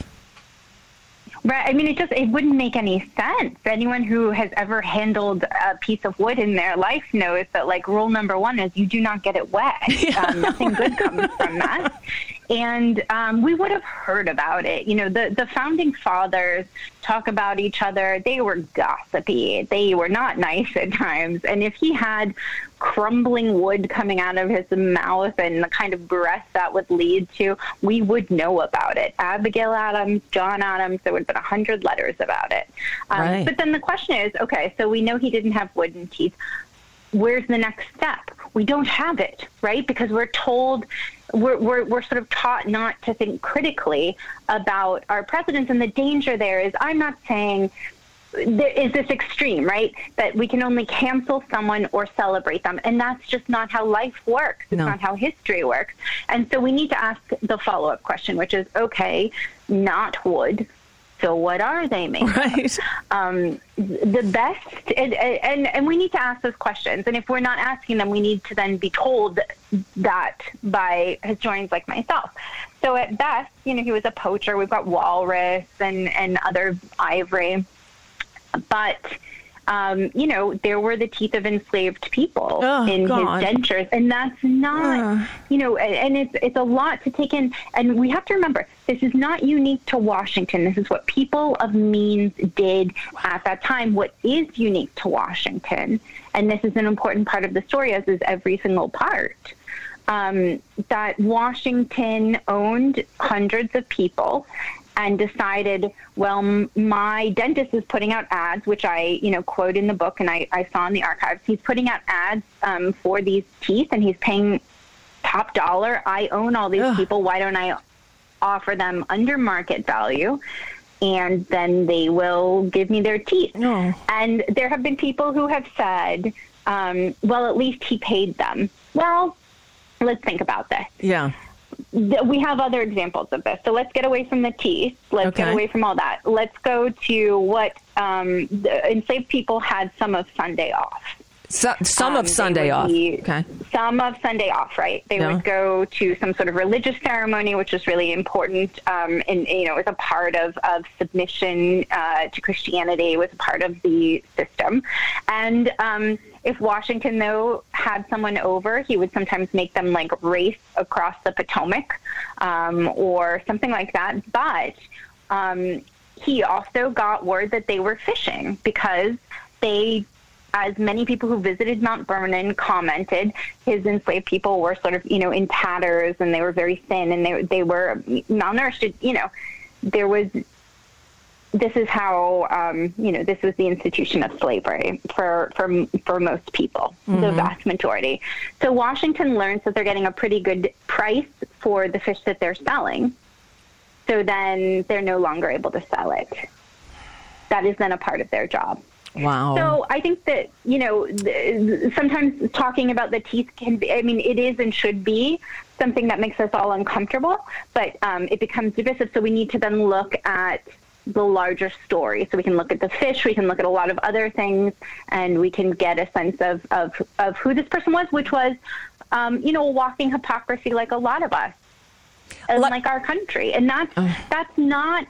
Speaker 9: Right. It wouldn't make any sense. Anyone who has ever handled a piece of wood in their life knows that, like, rule number one is you do not get it wet. Nothing good comes from that. And we would have heard about it. The founding fathers talk about each other. They were gossipy. They were not nice at times. And if he had crumbling wood coming out of his mouth and the kind of breath that would lead to, we would know about it. Abigail Adams, John Adams, there would have been 100 letters about it.
Speaker 3: Right.
Speaker 9: But then the question is, okay, so we know he didn't have wooden teeth. Where's the next step? We don't have it, right? Because we're told, we're sort of taught not to think critically about our presidents. And the danger there is, I'm not saying there is this extreme, right? That we can only cancel someone or celebrate them. And that's just not how life works. It's not how history works. And so we need to ask the follow-up question, which is, okay, not wood. So what are they made
Speaker 3: right.
Speaker 9: of? The best, and we need to ask those questions. And if we're not asking them, we need to then be told that by historians like myself. So at best, he was a poacher. We've got walrus and other ivory. But, there were the teeth of enslaved people in
Speaker 3: God.
Speaker 9: his dentures. And that's not, and it's a lot to take in. And we have to remember, this is not unique to Washington. This is what people of means did at that time. What is unique to Washington, and this is an important part of the story, as is every single part, that Washington owned hundreds of people and decided, well, my dentist is putting out ads, which I, quote in the book, and I saw in the archives. He's putting out ads for these teeth, and he's paying top dollar. I own all these people. Why don't I offer them under market value, and then they will give me their teeth.
Speaker 3: No.
Speaker 9: And there have been people who have said, well, at least he paid them. Well, let's think about this.
Speaker 3: Yeah.
Speaker 9: We have other examples of this. So let's get away from the teeth. Let's get away from all that. Let's go to what the enslaved people had some of Sunday off.
Speaker 3: Some of Sunday off. Okay.
Speaker 9: Some of Sunday off, right? They would go to some sort of religious ceremony, which was really important. And, it was a part of submission to Christianity. It was a part of the system. And if Washington, though, had someone over, he would sometimes make them like race across the Potomac or something like that. But he also got word that they were fishing because as many people who visited Mount Vernon commented, his enslaved people were sort of, in tatters, and they were very thin, and they were malnourished. This is how, this was the institution of slavery for most people, the vast majority. So Washington learns that they're getting a pretty good price for the fish that they're selling. So then they're no longer able to sell it. That is then a part of their job.
Speaker 3: Wow.
Speaker 9: So I think that, sometimes talking about the teeth can be, it is and should be something that makes us all uncomfortable, but it becomes divisive. So we need to then look at the larger story. So we can look at the fish, we can look at a lot of other things, and we can get a sense of who this person was, which was, walking hypocrisy like a lot of us, and like our country. And that's not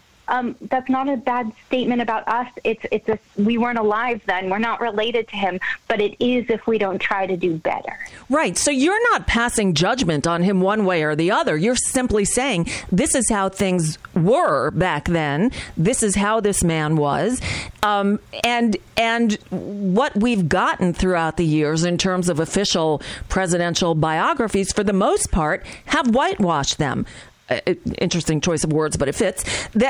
Speaker 9: a bad statement about us. We weren't alive then. We're not related to him, but it is if we don't try to do better.
Speaker 3: Right. So you're not passing judgment on him one way or the other. You're simply saying this is how things were back then. This is how this man was. And what we've gotten throughout the years in terms of official presidential biographies, for the most part, have whitewashed them. Interesting choice of words, but it fits.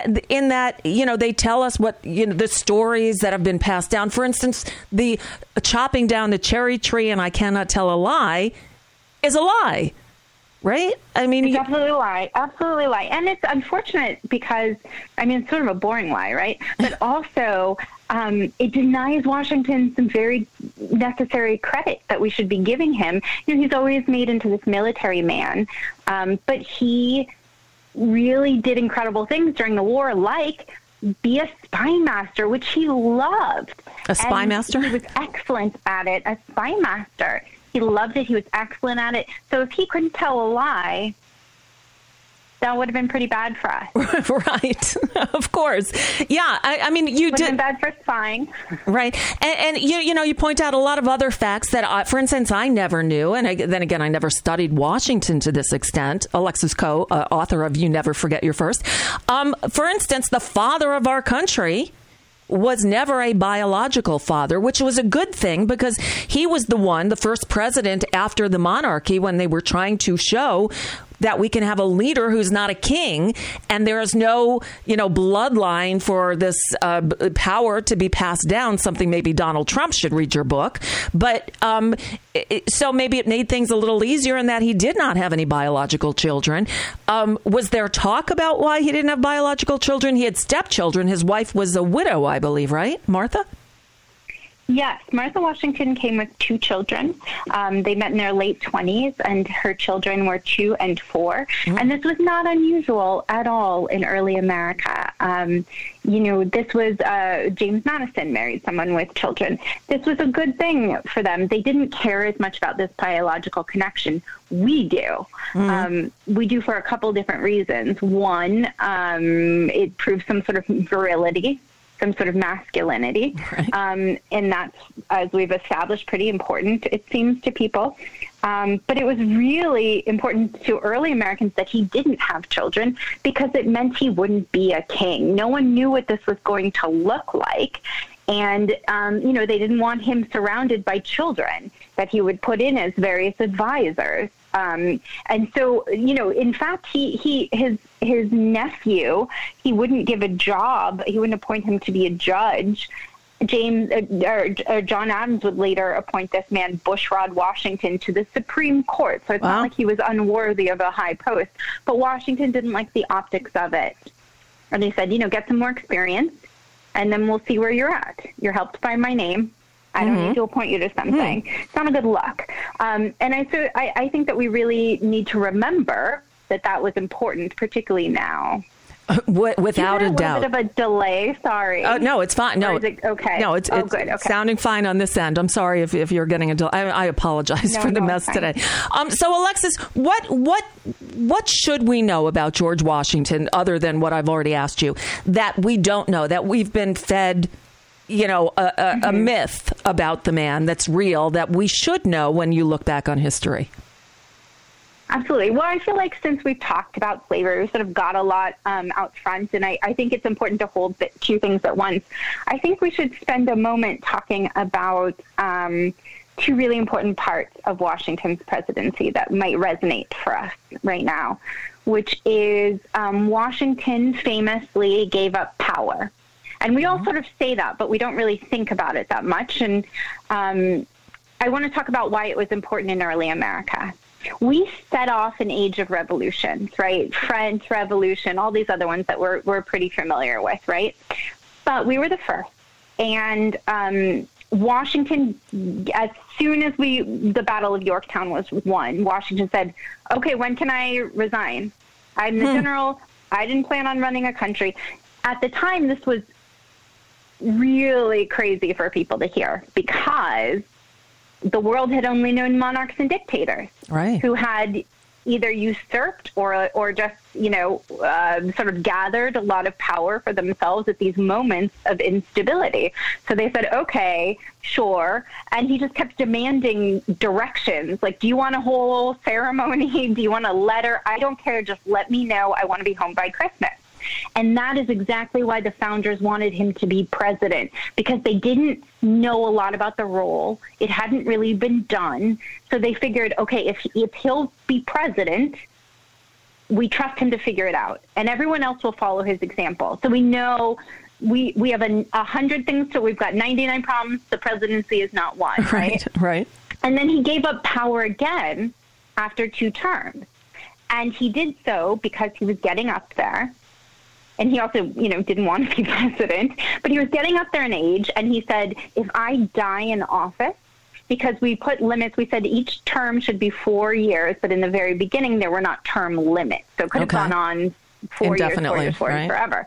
Speaker 3: They tell us what the stories that have been passed down. For instance, the chopping down the cherry tree, and I cannot tell a lie, is a lie, right?
Speaker 9: It's absolutely a lie, absolutely a lie, and it's unfortunate because it's sort of a boring lie, right? But also, it denies Washington some very necessary credit that we should be giving him. He's always made into this military man, but he really did incredible things during the war, like be a spy master, which he loved.
Speaker 3: A spy master?
Speaker 9: He was excellent at it. A spy master. He loved it. He was excellent at it. So if he couldn't tell a lie, that would have been pretty bad for us.
Speaker 3: Right. Of course. Yeah. You
Speaker 9: would have been bad for spying.
Speaker 3: Right. And you point out a lot of other facts that, for instance, I never knew. And then again, I never studied Washington to this extent. Alexis Coe, author of You Never Forget Your First. For instance, the father of our country was never a biological father, which was a good thing because he was the first president after the monarchy when they were trying to show that we can have a leader who's not a king, and there is no, bloodline for this power to be passed down. Something maybe Donald Trump should read your book. But so maybe it made things a little easier in that he did not have any biological children. Was there talk about why he didn't have biological children? He had stepchildren. His wife was a widow, I believe, right, Martha?
Speaker 9: Yes, Martha Washington came with 2 children. They met in their late 20s, and her children were 2 and 4. Mm-hmm. And this was not unusual at all in early America. This was James Madison married someone with children. This was a good thing for them. They didn't care as much about this biological connection. We do. Mm-hmm. We do for a couple different reasons. One, it proves some sort of virility, some sort of masculinity. Right. And that's, as we've established, pretty important, it seems, to people. But it was really important to early Americans that he didn't have children because it meant he wouldn't be a king. No one knew what this was going to look like. And, they didn't want him surrounded by children that he would put in as various advisors. And so, in fact, his nephew, he wouldn't give a job. He wouldn't appoint him to be a judge John Adams would later appoint this man, Bushrod Washington, to the Supreme Court. So it's not like he was unworthy of a high post. But Washington didn't like the optics of it. And he said, get some more experience, and then we'll see where you're at. You're helped by my name. I don't need to appoint you to something. It's not a good look. And I think that we really need to remember that was important, particularly now.
Speaker 3: Without a doubt.
Speaker 9: A bit of a delay. Sorry.
Speaker 3: No, it's fine. No,
Speaker 9: okay.
Speaker 3: No, it's
Speaker 9: good. Okay.
Speaker 3: Sounding fine on this end. I'm sorry if you're getting a delay. I apologize for the mess today. So, Alexis, what should we know about George Washington other than what I've already asked you that we don't know, that we've been fed, a myth about the man that's real that we should know when you look back on history?
Speaker 9: Absolutely. Well, I feel like since we've talked about slavery, we sort of got a lot out front, and I think it's important to hold two things at once. I think we should spend a moment talking about two really important parts of Washington's presidency that might resonate for us right now, which is Washington famously gave up power. And we all sort of say that, but we don't really think about it that much. And I want to talk about why it was important in early America. We set off an age of revolutions, right? French Revolution, all these other ones that we're pretty familiar with, right? But we were the first. And Washington, as soon as the Battle of Yorktown was won, Washington said, okay, when can I resign? I'm the general. I didn't plan on running a country. At the time, this was really crazy for people to hear because the world had only known monarchs and dictators who had either usurped or just, sort of gathered a lot of power for themselves at these moments of instability. So they said, okay, sure. And he just kept demanding directions. Like, do you want a whole ceremony? Do you want a letter? I don't care. Just let me know. I want to be home by Christmas. And that is exactly why the founders wanted him to be president, because they didn't know a lot about the role. It hadn't really been done. So they figured, okay, if he'll be president, we trust him to figure it out. And everyone else will follow his example. So we know we have 100 things, so we've got 99 problems. The presidency is not one, right?
Speaker 3: Right.
Speaker 9: And then he gave up power again after 2 terms. And he did so because he was getting up there. And he also, didn't want to be president, but he was getting up there in age. And he said, if I die in office, because we put limits, we said each term should be 4 years, but in the very beginning, there were not term limits. So it could have gone on 4 years, 4 years, 4 years, forever.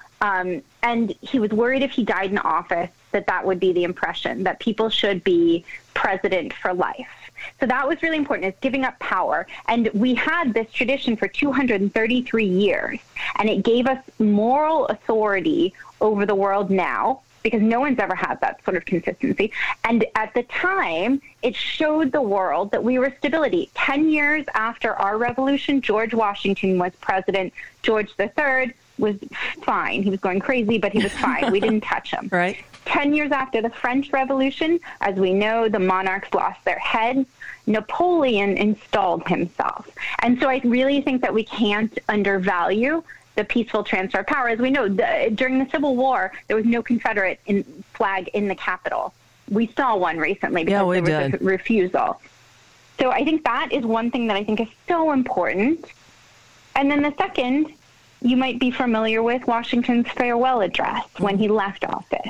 Speaker 9: And he was worried if he died in office that would be the impression, that people should be president for life. So that was really important, is giving up power. And we had this tradition for 233 years, and it gave us moral authority over the world now, because no one's ever had that sort of consistency. And at the time, it showed the world that we were stability. 10 years after our revolution, George Washington was president. George III was fine. He was going crazy, but he was fine. We didn't touch him.
Speaker 3: Right.
Speaker 9: 10 years after the French Revolution, as we know, the monarchs lost their heads. Napoleon installed himself. And so I really think that we can't undervalue the peaceful transfer of power. As we know, during the Civil War, there was no Confederate flag in the Capitol. We saw one recently because there was a refusal. So I think that is one thing that I think is so important. And then the second, you might be familiar with Washington's farewell address when he left office.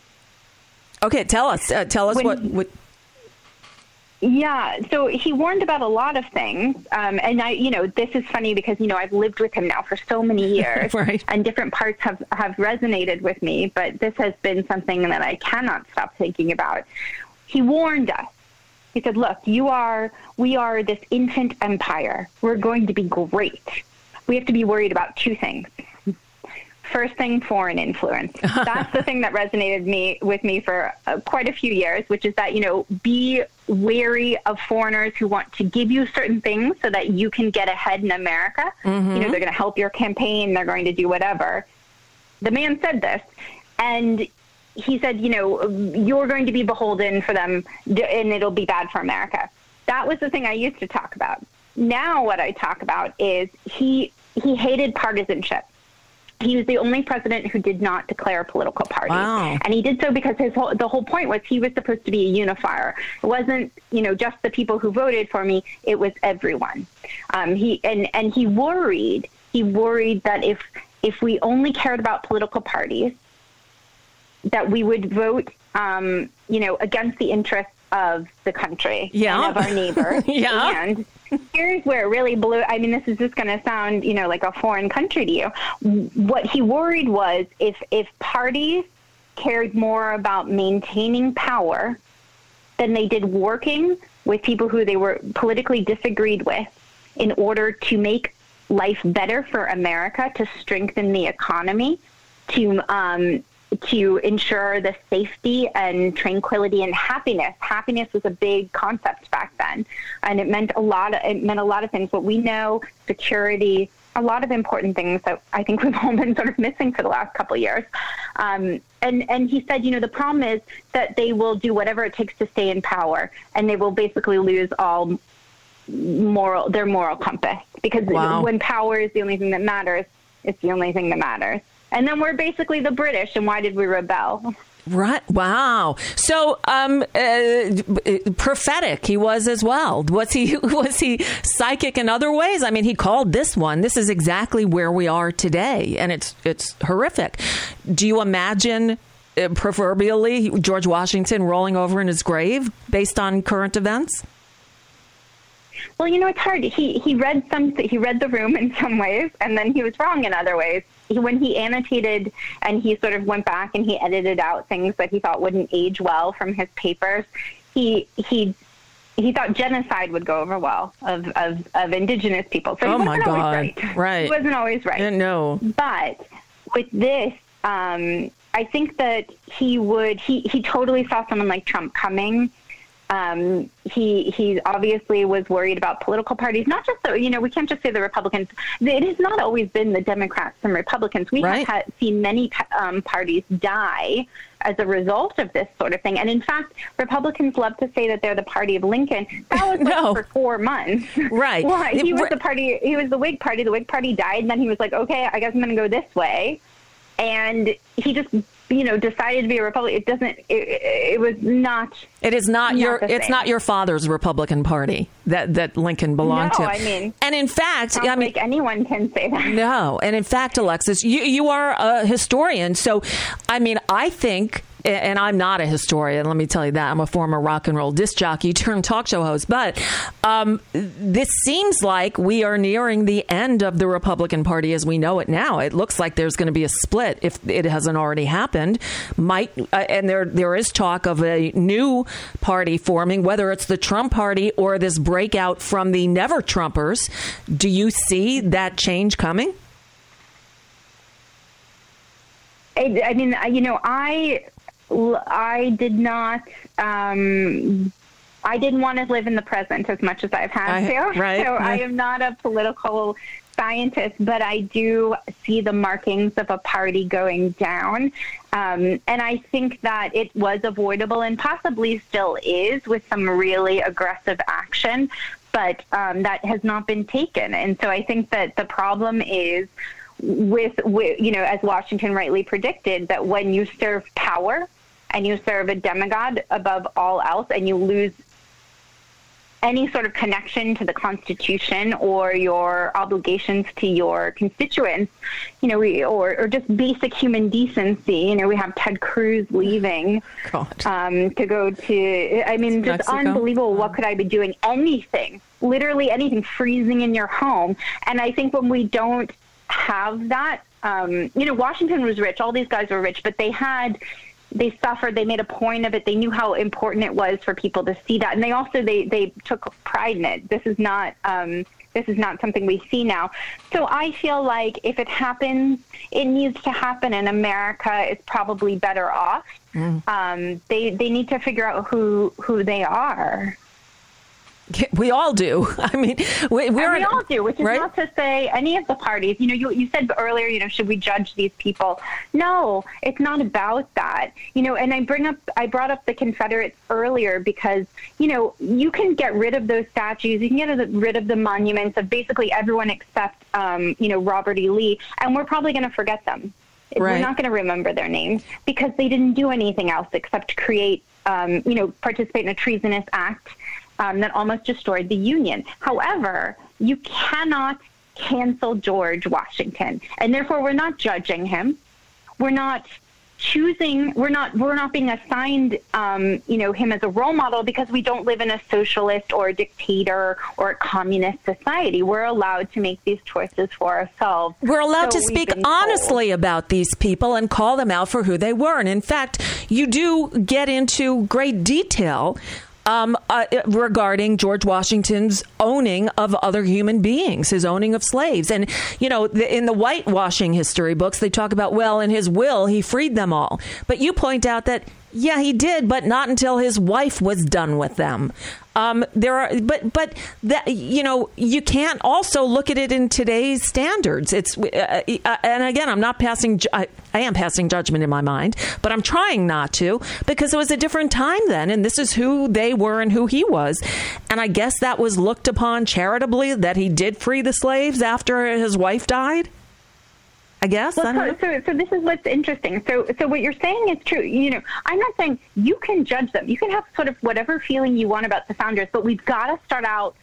Speaker 3: Okay, tell us what.
Speaker 9: Yeah, so he warned about a lot of things, and this is funny because I've lived with him now for so many years,
Speaker 3: right.
Speaker 9: And different parts have resonated with me, but this has been something that I cannot stop thinking about. He warned us. He said, "Look, we are this infant empire. We're going to be great. We have to be worried about 2 things." First thing, foreign influence. That's the thing that resonated with me for quite a few years, which is that, be wary of foreigners who want to give you certain things so that you can get ahead in America. Mm-hmm. They're going to help your campaign. They're going to do whatever. The man said this, and he said, you're going to be beholden for them, and it'll be bad for America. That was the thing I used to talk about. Now what I talk about is he hated partisanship. He was the only president who did not declare a political party.
Speaker 3: Wow.
Speaker 9: And he did so because the whole point was he was supposed to be a unifier. It wasn't, just the people who voted for me. It was everyone. He worried that if we only cared about political parties, that we would vote, against the interests of the country and of our neighbors.
Speaker 3: Yeah.
Speaker 9: And here's where it really blew. I mean, this is just going to sound, like a foreign country to you. What he worried was if parties cared more about maintaining power than they did working with people who they were politically disagreed with in order to make life better for America, to strengthen the economy, to ensure the safety and tranquility and happiness. Happiness was a big concept back then, and it meant a lot of things. But we know security, a lot of important things that I think we've all been sort of missing for the last couple of years. And he said, the problem is that they will do whatever it takes to stay in power, and they will basically lose all their moral compass, because when power is the only thing that matters, it's the only thing that matters. And then we're basically the British, and why did we rebel?
Speaker 3: Right. Wow. So, prophetic he was as well. Was he psychic in other ways? I mean, he called this one. This is exactly where we are today, and it's horrific. Do you imagine, proverbially, George Washington rolling over in his grave based on current events?
Speaker 9: Well, it's hard. He read the room in some ways, and then he was wrong in other ways. When he annotated and he sort of went back and he edited out things that he thought wouldn't age well from his papers, he thought genocide would go over well of indigenous people. So he wasn't always right. He wasn't always right.
Speaker 3: No.
Speaker 9: But with this, I think that he totally saw someone like Trump coming. He obviously was worried about political parties, not just we can't just say the Republicans. It has not always been the Democrats and Republicans. We have seen many parties die as a result of this sort of thing. And in fact, Republicans love to say that they're the party of Lincoln. That was for 4 months.
Speaker 3: Right.
Speaker 9: Well, he was the party. He was the Whig Party. The Whig Party died, and then he was like, okay, I guess I'm going to go this way. And he just decided to be a Republican. It was not. It is not
Speaker 3: it's not your father's Republican Party that Lincoln belonged to.
Speaker 9: No, I mean,
Speaker 3: and in fact,
Speaker 9: like anyone can say that.
Speaker 3: No, and in fact, Alexis, you are a historian, so I mean, I think. And I'm not a historian, let me tell you that. I'm a former rock and roll disc jockey turned talk show host. But this seems like we are nearing the end of the Republican Party as we know it now. It looks like there's going to be a split if it hasn't already happened. And there is talk of a new party forming, whether it's the Trump Party or this breakout from the Never Trumpers. Do you see that change coming?
Speaker 9: I mean, I did not. I didn't want to live in the present as much as I've had to.
Speaker 3: Right.
Speaker 9: So I am not a political scientist, but I do see the markings of a party going down. And I think that it was avoidable and possibly still is with some really aggressive action, but that has not been taken. And so I think that the problem is with as Washington rightly predicted, that when you serve power and you serve a demigod above all else, and you lose any sort of connection to the Constitution or your obligations to your constituents, or just basic human decency. We have Ted Cruz leaving to go to, just Mexico. Unbelievable. What could I be doing? Anything, literally anything, freezing in your home. And I think when we don't have that, Washington was rich. All these guys were rich, but they suffered. They made a point of it. They knew how important it was for people to see that, and they also they took pride in it. This is not something we see now. So I feel like if it happens, it needs to happen, and America is probably better off. They need to figure out who they are.
Speaker 3: We all do. I mean, we
Speaker 9: all do, which is
Speaker 3: right?
Speaker 9: not to say any of the parties. You said earlier, should we judge these people? No, it's not about that. And I brought up the Confederates earlier because, you can get rid of those statues. You can get rid of the monuments of basically everyone except, Robert E. Lee, and we're probably going to forget them. Right. We're not going to remember their names because they didn't do anything else except create, participate in a treasonous act that almost destroyed the Union. However, you cannot cancel George Washington, and therefore we're not judging him. We're not choosing. We're not being assigned, him as a role model because we don't live in a socialist or a dictator or a communist society. We're allowed to make these choices for ourselves.
Speaker 3: We're allowed to speak honestly about these people and call them out for who they were. And in fact, you do get into great detail regarding George Washington's owning of other human beings, his owning of slaves. And, in the whitewashing history books, they talk about, in his will, he freed them all. But you point out that, yeah, he did, but not until his wife was done with them. But that, you can't also look at it in today's standards. It's, and again, I am passing judgment in my mind, but I'm trying not to because it was a different time then. And this is who they were and who he was. And I guess that was looked upon charitably that he did free the slaves after his wife died. I guess.
Speaker 9: So this is what's interesting. So what you're saying is true. I'm not saying you can judge them. You can have sort of whatever feeling you want about the founders, but we've got to start out,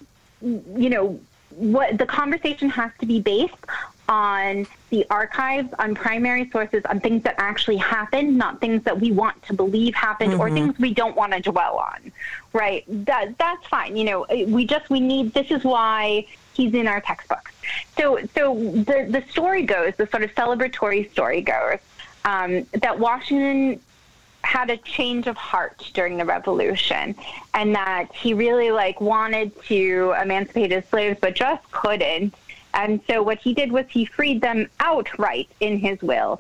Speaker 9: what the conversation has to be based on the archives, on primary sources, on things that actually happened, not things that we want to believe happened or things we don't want to dwell on. Right. That's fine. We need, this is why he's in our textbooks. So the story goes, the sort of celebratory story goes, that Washington had a change of heart during the Revolution and that he really wanted to emancipate his slaves, but just couldn't. And so what he did was he freed them outright in his will.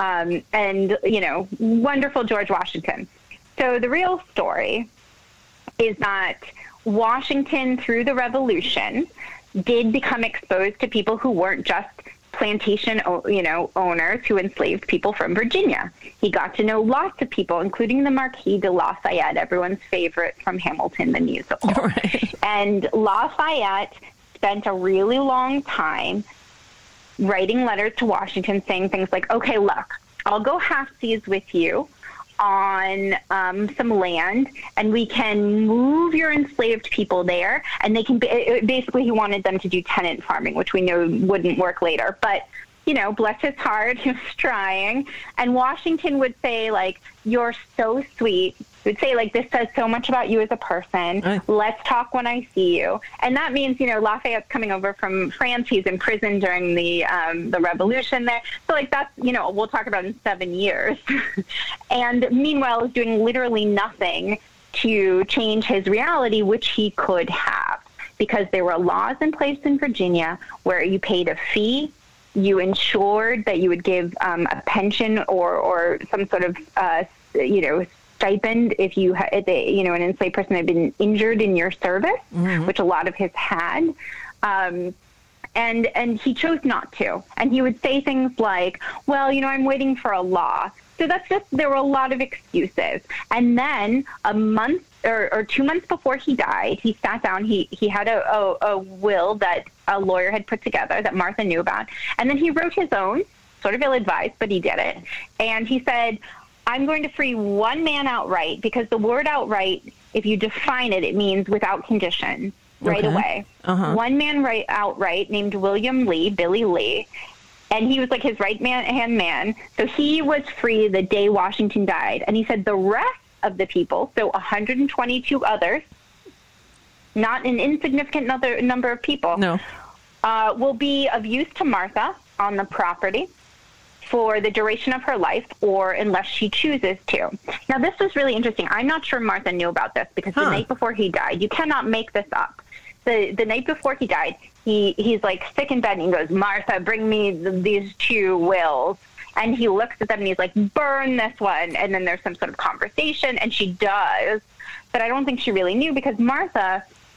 Speaker 9: Wonderful George Washington. So the real story is that Washington, through the Revolution, did become exposed to people who weren't just plantation, owners who enslaved people from Virginia. He got to know lots of people, including the Marquis de Lafayette, everyone's favorite from Hamilton the musical. Right. And Lafayette spent a really long time writing letters to Washington saying things like, okay, look, I'll go half-seas with you on some land, and we can move your enslaved people there, and they can basically he wanted them to do tenant farming, which we know wouldn't work later. But bless his heart, he was trying. And Washington would say, you're so sweet. He would say, this says so much about you as a person. Let's talk when I see you. And that means, Lafayette's coming over from France. He's in prison during the Revolution there. So, that's, we'll talk about in 7 years. And meanwhile, is doing literally nothing to change his reality, which he could have. Because there were laws in place in Virginia where you paid a fee. You ensured that you would give a pension or some sort of, stipend if you had, an enslaved person had been injured in your service, which a lot of his had. And he chose not to. And he would say things like, well, I'm waiting for a law. So there were a lot of excuses. And then a month or 2 months before he died, he sat down, he had a will that a lawyer had put together that Martha knew about. And then he wrote his own, sort of ill-advised, but he did it. And he said, I'm going to free one man outright, because the word outright, if you define it, it means without condition, right away. One man outright named William Lee, Billy Lee, and he was his right-hand man. So he was free the day Washington died. And he said the rest of the people, so 122 others, not an insignificant number of people, will be of use to Martha on the property for the duration of her life, or unless she chooses to. Now, this was really interesting. I'm not sure Martha knew about this, because the night before he died, you cannot make this up. The night before he died, he's sick in bed, and he goes, Martha, bring me these 2 wills. And he looks at them and he's like, burn this one. And then there's some sort of conversation, and she does. But I don't think she really knew, because Martha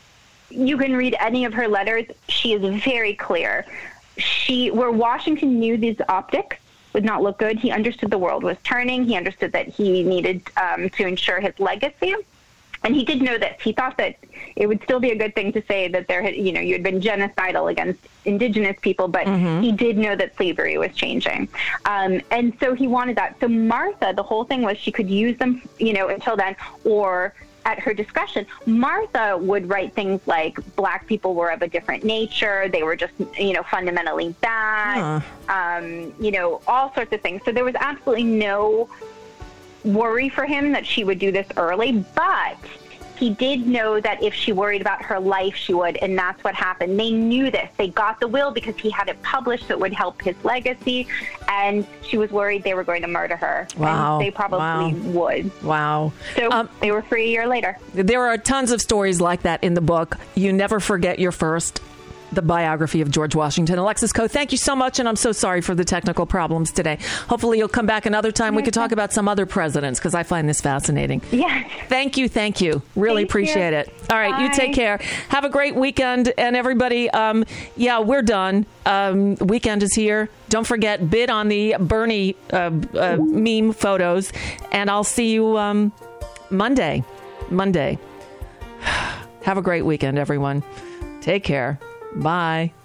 Speaker 9: you can read any of her letters. She is very clear. Where Washington knew these optics would not look good, he understood the world was turning. He understood that he needed to ensure his legacy. And he did know this. He thought that it would still be a good thing to say that you had been genocidal against indigenous people, but he did know that slavery was changing. And so he wanted that. So Martha, the whole thing was she could use them, until then, or at her discretion. Martha would write things like Black people were of a different nature. They were just, fundamentally bad, all sorts of things. So there was absolutely no worry for him that she would do this early, but he did know that if she worried about her life, she would, and that's what happened. They knew this. They got the will because he had it published, so it would help his legacy, and she was worried they were going to murder her.
Speaker 3: Wow.
Speaker 9: And they probably would.
Speaker 3: Wow.
Speaker 9: So they were free a year later.
Speaker 3: There are tons of stories like that in the book. You Never Forget Your First, the biography of George Washington. Alexis Coe, thank you so much, and I'm so sorry for the technical problems today. Hopefully you'll come back another time. We could talk about some other presidents, because I find this fascinating.
Speaker 9: Yes.
Speaker 3: Thank you. Really appreciate it. All right, you take care. Have a great weekend, and everybody, we're done. Weekend is here. Don't forget, bid on the Bernie meme photos, and I'll see you Monday. Have a great weekend, everyone. Take care. Bye.